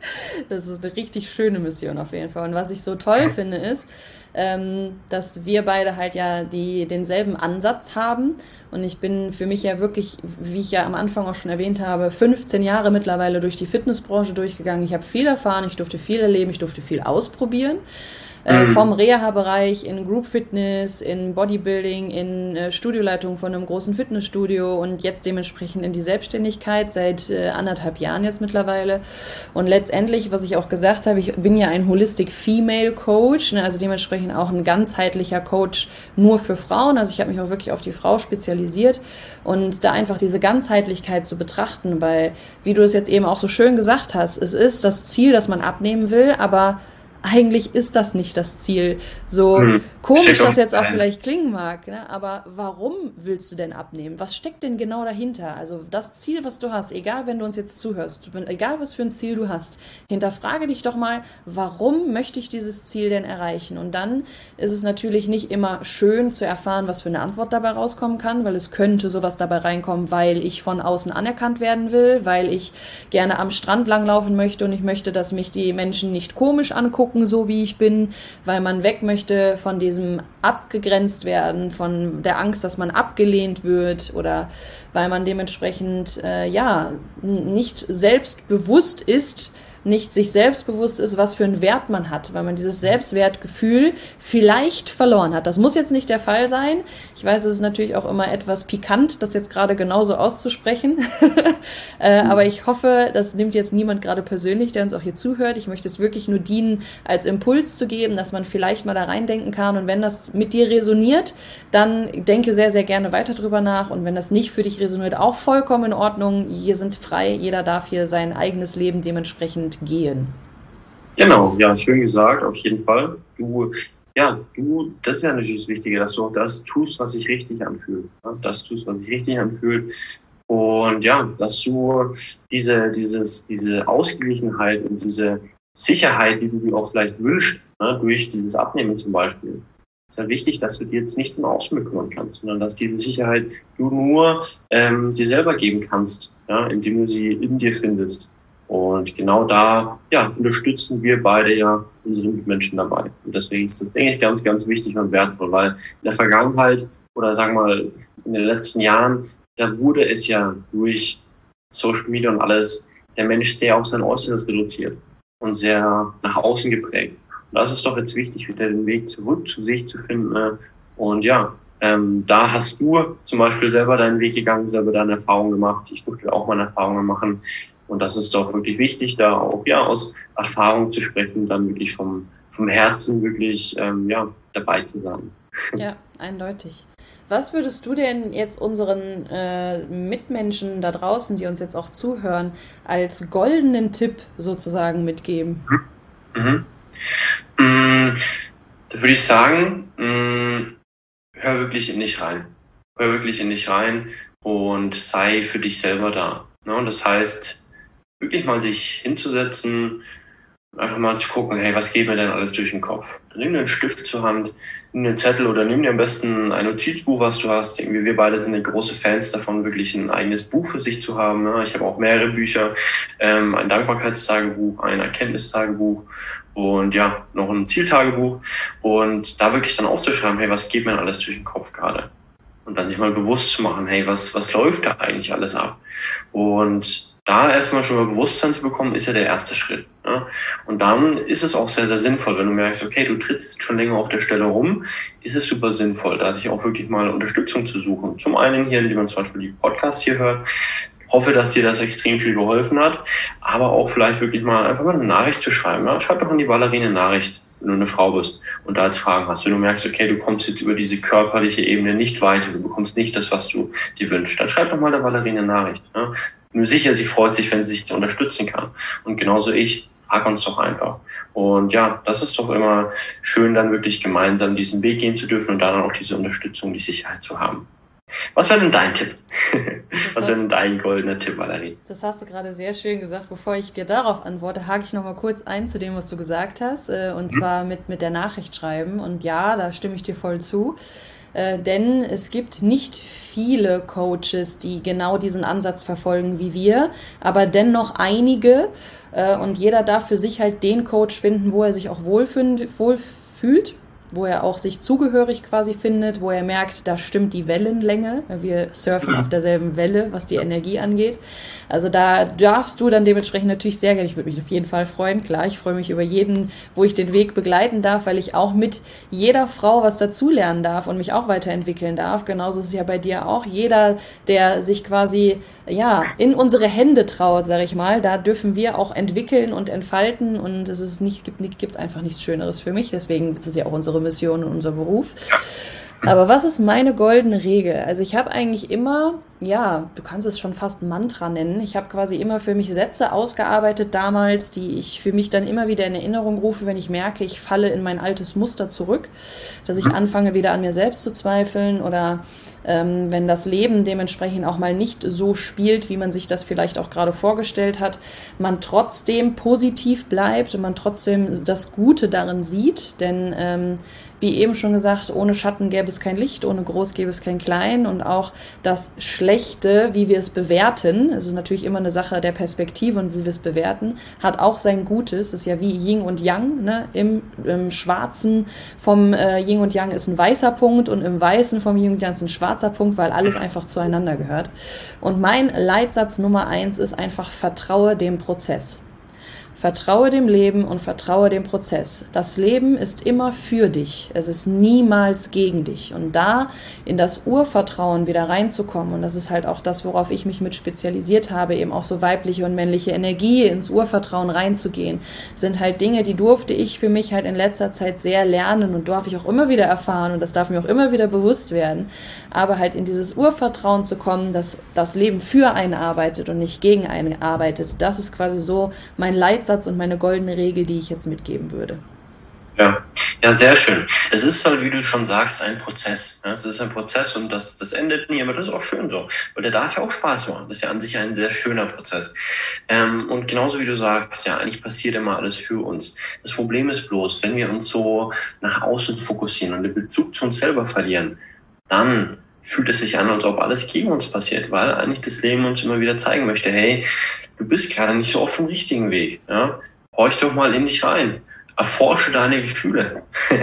Das ist eine richtig schöne Mission auf jeden Fall. Und was ich so toll finde, ist, ähm, dass wir beide halt ja die, denselben Ansatz haben. Und ich bin für mich ja wirklich, wie ich ja am Anfang auch schon erwähnt habe, fünfzehn Jahre mittlerweile durch die Fitnessbranche durchgegangen. Ich habe viel erfahren, ich durfte viel erleben, ich durfte viel ausprobieren. Äh, vom Reha-Bereich in Group Fitness, in Bodybuilding, in äh, Studioleitung von einem großen Fitnessstudio und jetzt dementsprechend in die Selbstständigkeit seit äh, anderthalb Jahren jetzt mittlerweile. Und letztendlich, was ich auch gesagt habe, ich bin ja ein Holistic Female Coach, ne, also dementsprechend auch ein ganzheitlicher Coach nur für Frauen. Also ich habe mich auch wirklich auf die Frau spezialisiert und da einfach diese Ganzheitlichkeit zu betrachten, weil, wie du es jetzt eben auch so schön gesagt hast, es ist das Ziel, dass man abnehmen will, aber eigentlich ist das nicht das Ziel. So hm. komisch das jetzt auch vielleicht klingen mag, ne? Aber warum willst du denn abnehmen? Was steckt denn genau dahinter? Also das Ziel, was du hast, egal wenn du uns jetzt zuhörst, egal was für ein Ziel du hast, hinterfrage dich doch mal, warum möchte ich dieses Ziel denn erreichen? Und dann ist es natürlich nicht immer schön zu erfahren, was für eine Antwort dabei rauskommen kann, weil es könnte sowas dabei reinkommen, weil ich von außen anerkannt werden will, weil ich gerne am Strand langlaufen möchte und ich möchte, dass mich die Menschen nicht komisch angucken, so wie ich bin, weil man weg möchte von diesem abgegrenzt werden, von der Angst, dass man abgelehnt wird oder weil man dementsprechend äh, ja nicht selbstbewusst ist, nicht sich selbstbewusst ist, was für einen Wert man hat, weil man dieses Selbstwertgefühl vielleicht verloren hat. Das muss jetzt nicht der Fall sein. Ich weiß, es ist natürlich auch immer etwas pikant, das jetzt gerade genauso auszusprechen. äh, aber ich hoffe, das nimmt jetzt niemand gerade persönlich, der uns auch hier zuhört. Ich möchte es wirklich nur dienen, als Impuls zu geben, dass man vielleicht mal da reindenken kann. Und wenn das mit dir resoniert, dann denke sehr, sehr gerne weiter drüber nach. Und wenn das nicht für dich resoniert, auch vollkommen in Ordnung. Wir sind frei. Jeder darf hier sein eigenes Leben dementsprechend gehen. Genau, ja, schön gesagt, auf jeden Fall. Du, ja, du, das ist ja natürlich das Wichtige, dass du auch das tust, was sich richtig anfühlt. Ja, das tust, was sich richtig anfühlt. Und ja, dass du diese, dieses, diese Ausgeglichenheit und diese Sicherheit, die du dir auch vielleicht wünschst, ne, durch dieses Abnehmen zum Beispiel, ist ja wichtig, dass du dir jetzt nicht nur Außen kümmern kannst, sondern dass diese Sicherheit du nur ähm, dir selber geben kannst, ja, indem du sie in dir findest. Und genau da, ja, unterstützen wir beide ja unsere Mitmenschen dabei. Und deswegen ist das, denke ich, ganz, ganz wichtig und wertvoll, weil in der Vergangenheit oder sagen wir mal in den letzten Jahren, da wurde es ja durch Social Media und alles der Mensch sehr auf sein Äußeres reduziert und sehr nach außen geprägt. Und das ist doch jetzt wichtig, wieder den Weg zurück zu sich zu finden. Und ja, ähm, da hast du zum Beispiel selber deinen Weg gegangen, selber deine Erfahrungen gemacht. Ich durfte auch meine Erfahrungen machen. Und das ist doch wirklich wichtig, da auch ja aus Erfahrung zu sprechen, dann wirklich vom vom Herzen wirklich ähm, ja dabei zu sein. Ja, eindeutig. Was würdest du denn jetzt unseren äh, Mitmenschen da draußen, die uns jetzt auch zuhören, als goldenen Tipp sozusagen mitgeben? Mhm. Mhm. Da würde ich sagen, mh, hör wirklich in dich rein. Hör wirklich in dich rein und sei für dich selber da. Ne? Und das heißt, wirklich mal sich hinzusetzen und einfach mal zu gucken, hey, was geht mir denn alles durch den Kopf? Dann nimm dir einen Stift zur Hand, nimm dir einen Zettel oder nimm dir am besten ein Notizbuch, was du hast. Irgendwie wir beide sind ja große Fans davon, wirklich ein eigenes Buch für sich zu haben. Ich habe auch mehrere Bücher, ähm, ein Dankbarkeitstagebuch, ein Erkenntnistagebuch und ja, noch ein Zieltagebuch. Und da wirklich dann aufzuschreiben, hey, was geht mir denn alles durch den Kopf gerade? Und dann sich mal bewusst zu machen, hey, was, was läuft da eigentlich alles ab? Und da erstmal schon mal Bewusstsein zu bekommen, ist ja der erste Schritt. Ne? Und dann ist es auch sehr, sehr sinnvoll, wenn du merkst, okay, du trittst schon länger auf der Stelle rum, ist es super sinnvoll, da sich auch wirklich mal Unterstützung zu suchen. Zum einen hier, indem man zum Beispiel die Podcasts hier hört. Ich hoffe, dass dir das extrem viel geholfen hat, aber auch vielleicht wirklich mal einfach mal eine Nachricht zu schreiben. Ne? Schreib doch an die Valerie eine Nachricht, wenn du eine Frau bist und da jetzt Fragen hast. Wenn du merkst, okay, du kommst jetzt über diese körperliche Ebene nicht weiter, du bekommst nicht das, was du dir wünschst, dann schreib doch mal der Valerie eine Nachricht. Ne? Nur sicher, sie freut sich, wenn sie sich unterstützen kann. Und genauso ich, frag uns doch einfach. Und ja, das ist doch immer schön, dann wirklich gemeinsam diesen Weg gehen zu dürfen und dann auch diese Unterstützung, die Sicherheit zu haben. Was wäre denn dein Tipp? Was wäre denn dein goldener Tipp, Valerie? Das hast du gerade sehr schön gesagt. Bevor ich dir darauf antworte, hake ich noch mal kurz ein zu dem, was du gesagt hast. Und zwar mit, mit der Nachricht schreiben. Und ja, da stimme ich dir voll zu. äh, denn es gibt nicht viele Coaches, die genau diesen Ansatz verfolgen wie wir, aber dennoch einige, äh, und jeder darf für sich halt den Coach finden, wo er sich auch wohlfühlt, wohlfühlt, wo er auch sich zugehörig quasi findet, wo er merkt, da stimmt die Wellenlänge. Wir surfen auf derselben Welle, was die Energie angeht. Also da darfst du dann dementsprechend natürlich sehr gerne, ich würde mich auf jeden Fall freuen, klar, ich freue mich über jeden, wo ich den Weg begleiten darf, weil ich auch mit jeder Frau was dazulernen darf und mich auch weiterentwickeln darf. Genauso ist es ja bei dir auch. Jeder, der sich quasi ja in unsere Hände traut, sage ich mal, da dürfen wir auch entwickeln und entfalten, und es ist nicht, gibt, gibt einfach nichts Schöneres für mich. Deswegen ist es ja auch unsere Mission und unser Beruf. Aber was ist meine goldene Regel? Also ich habe eigentlich immer, ja, du kannst es schon fast Mantra nennen. Ich habe quasi immer für mich Sätze ausgearbeitet damals, die ich für mich dann immer wieder in Erinnerung rufe, wenn ich merke, ich falle in mein altes Muster zurück, dass ich anfange, wieder an mir selbst zu zweifeln, oder ähm, wenn das Leben dementsprechend auch mal nicht so spielt, wie man sich das vielleicht auch gerade vorgestellt hat, man trotzdem positiv bleibt und man trotzdem das Gute darin sieht, denn ähm, wie eben schon gesagt, ohne Schatten gäbe es kein Licht, ohne Groß gäbe es kein Klein, und auch das Schlechte, wie wir es bewerten, es ist natürlich immer eine Sache der Perspektive und wie wir es bewerten, hat auch sein Gutes. Es ist ja wie Yin und Yang, ne? Im, im Schwarzen vom äh, Yin und Yang ist ein weißer Punkt und im Weißen vom Yin und Yang ist ein schwarzer Punkt, weil alles einfach zueinander gehört. Und mein Leitsatz Nummer eins ist einfach: Vertraue dem Prozess. Vertraue dem Leben und vertraue dem Prozess. Das Leben ist immer für dich. Es ist niemals gegen dich. Und da in das Urvertrauen wieder reinzukommen, und das ist halt auch das, worauf ich mich mit spezialisiert habe, eben auch so weibliche und männliche Energie, ins Urvertrauen reinzugehen, sind halt Dinge, die durfte ich für mich halt in letzter Zeit sehr lernen und darf ich auch immer wieder erfahren, und das darf mir auch immer wieder bewusst werden. Aber halt in dieses Urvertrauen zu kommen, dass das Leben für einen arbeitet und nicht gegen einen arbeitet, das ist quasi so mein Leitsatz und meine goldene Regel, die ich jetzt mitgeben würde. Ja, ja, sehr schön. Es ist halt, wie du schon sagst, ein Prozess. Ja, es ist ein Prozess, und das, das endet nie, aber das ist auch schön so. Weil der darf ja auch Spaß machen. Das ist ja an sich ein sehr schöner Prozess. Ähm, und genauso wie du sagst, ja, eigentlich passiert immer alles für uns. Das Problem ist bloß, wenn wir uns so nach außen fokussieren und den Bezug zu uns selber verlieren, dann fühlt es sich an, als ob alles gegen uns passiert, weil eigentlich das Leben uns immer wieder zeigen möchte, hey, du bist gerade nicht so auf dem richtigen Weg. Ja? Horch doch mal in dich rein. Erforsche deine Gefühle.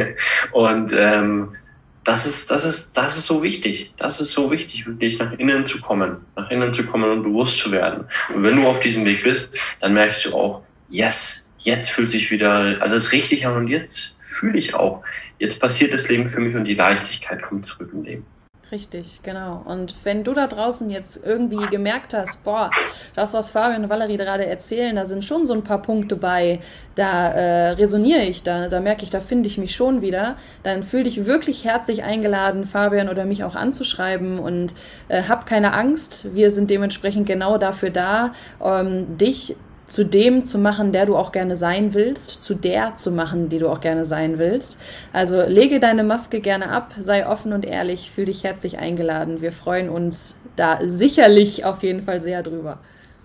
Und ähm, das ist, das ist, das ist so wichtig. Das ist so wichtig, wirklich nach innen zu kommen, nach innen zu kommen und bewusst zu werden. Und wenn du auf diesem Weg bist, dann merkst du auch, yes, jetzt fühlt sich wieder alles richtig an, und jetzt fühle ich auch, jetzt passiert das Leben für mich und die Leichtigkeit kommt zurück im Leben. Richtig, genau. Und wenn du da draußen jetzt irgendwie gemerkt hast, boah, das, was Fabian und Valerie gerade erzählen, da sind schon so ein paar Punkte bei, da äh, resoniere ich, da, da merke ich, da finde ich mich schon wieder, dann fühl dich wirklich herzlich eingeladen, Fabian oder mich auch anzuschreiben, und äh, hab keine Angst. Wir sind dementsprechend genau dafür da, ähm, dich zu dem zu machen, der du auch gerne sein willst, zu der zu machen, die du auch gerne sein willst. Also lege deine Maske gerne ab, sei offen und ehrlich, fühl dich herzlich eingeladen. Wir freuen uns da sicherlich auf jeden Fall sehr drüber.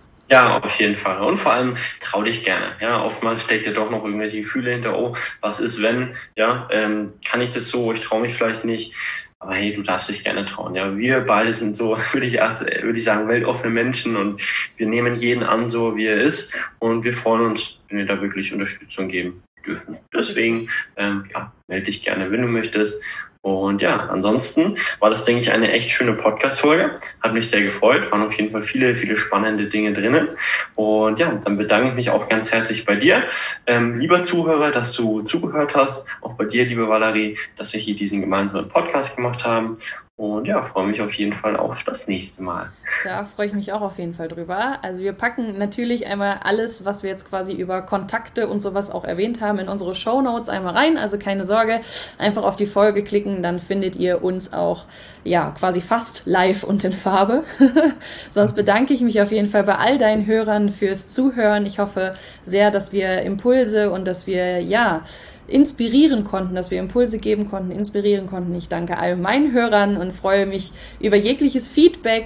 Ja, auf jeden Fall. Und vor allem trau dich gerne. Ja, oftmals steckt ja doch noch irgendwelche Gefühle hinter. Oh, was ist wenn? Ja, ähm, kann ich das so? Ich traue mich vielleicht nicht. Aber hey, du darfst dich gerne trauen. Ja, wir beide sind so, würde ich, würde ich sagen, weltoffene Menschen, und wir nehmen jeden an, so wie er ist, und wir freuen uns, wenn wir da wirklich Unterstützung geben dürfen. Deswegen, ähm, ja, melde dich gerne, wenn du möchtest. Und ja, ansonsten war das, denke ich, eine echt schöne Podcast-Folge. Hat mich sehr gefreut. Waren auf jeden Fall viele, viele spannende Dinge drinnen. Und ja, dann bedanke ich mich auch ganz herzlich bei dir, ähm, lieber Zuhörer, dass du zugehört hast. Auch bei dir, liebe Valerie, dass wir hier diesen gemeinsamen Podcast gemacht haben. Und ja, freue mich auf jeden Fall auf das nächste Mal. Da freue ich mich auch auf jeden Fall drüber. Also wir packen natürlich einmal alles, was wir jetzt quasi über Kontakte und sowas auch erwähnt haben, in unsere Shownotes einmal rein. Also keine Sorge, einfach auf die Folge klicken, dann findet ihr uns auch ja quasi fast live und in Farbe. Sonst bedanke ich mich auf jeden Fall bei all deinen Hörern fürs Zuhören. Ich hoffe sehr, dass wir Impulse und dass wir ja inspirieren konnten, dass wir Impulse geben konnten, inspirieren konnten. Ich danke all meinen Hörern und freue mich über jegliches Feedback und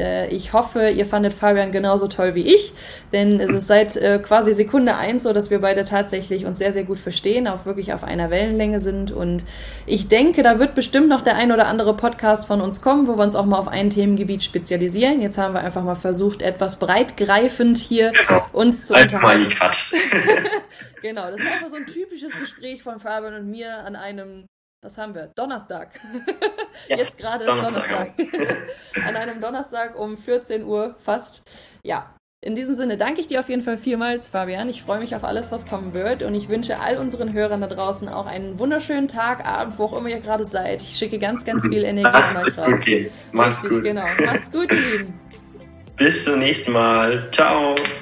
äh, ich hoffe, ihr fandet Fabian genauso toll wie ich, denn es ist seit äh, quasi Sekunde eins so, dass wir beide tatsächlich uns sehr, sehr gut verstehen, auch wirklich auf einer Wellenlänge sind und ich denke, da wird bestimmt noch der ein oder andere Podcast von uns kommen, wo wir uns auch mal auf ein Themengebiet spezialisieren. Jetzt haben wir einfach mal versucht, etwas breitgreifend hier genau. uns zu Einfach unterhalten. mal die Cut. Genau, das ist einfach so ein typisches Gespräch von Fabian und mir an einem, was haben wir, Donnerstag. Yes, Jetzt gerade ist Donnerstag. Donnerstag. An einem Donnerstag um vierzehn Uhr fast. Ja, in diesem Sinne danke ich dir auf jeden Fall vielmals, Fabian. Ich freue mich auf alles, was kommen wird und ich wünsche all unseren Hörern da draußen auch einen wunderschönen Tag, Abend, wo auch immer ihr gerade seid. Ich schicke ganz, ganz viel Energie an euch raus. Okay, mach's Richtig, gut. Genau. Macht's gut, ihr Lieben. Bis zum nächsten Mal. Ciao.